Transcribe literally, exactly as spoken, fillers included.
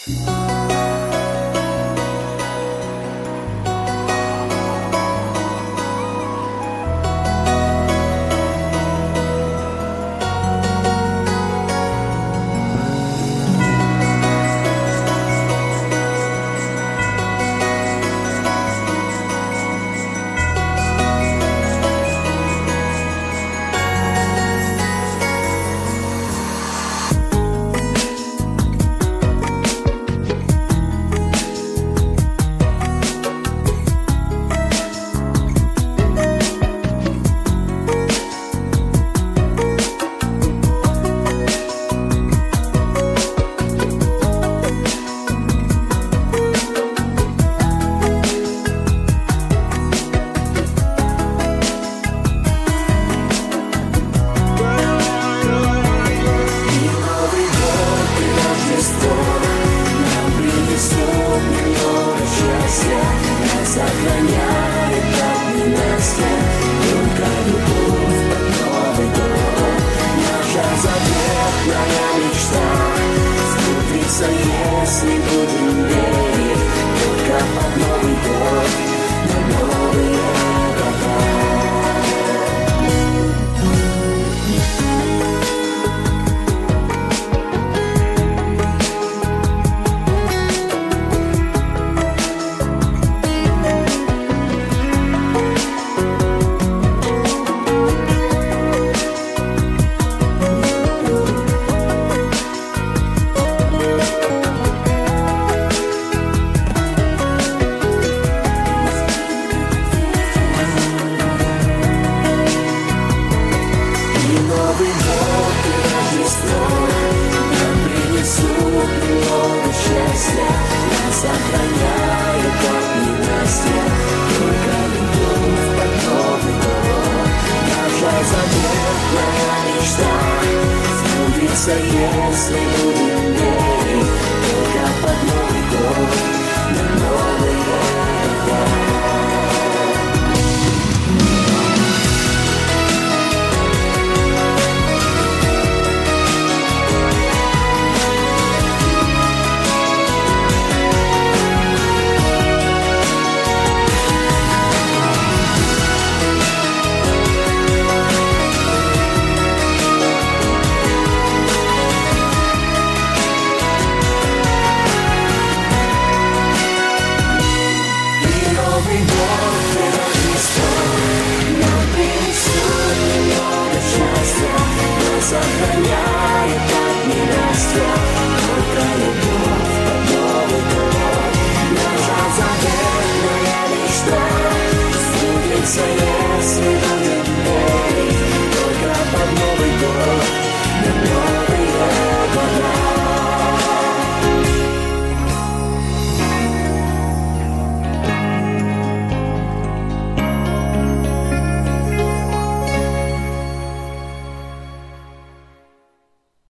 Если будем верить только под Новый год на новые года. Новый год и Рождество нам принесут немного счастья, нас охраняет от ненастья только любовь под Новый год. Наша заветная мечта сбудется, если будем верить только под Новый год на новые года. Новый год и Рождество нам принесут немного счастья, нас охраняет от ненастья только любовь под Новый год. Наша заветная мечта сбудется, если будем верить только под Новый год на новый год.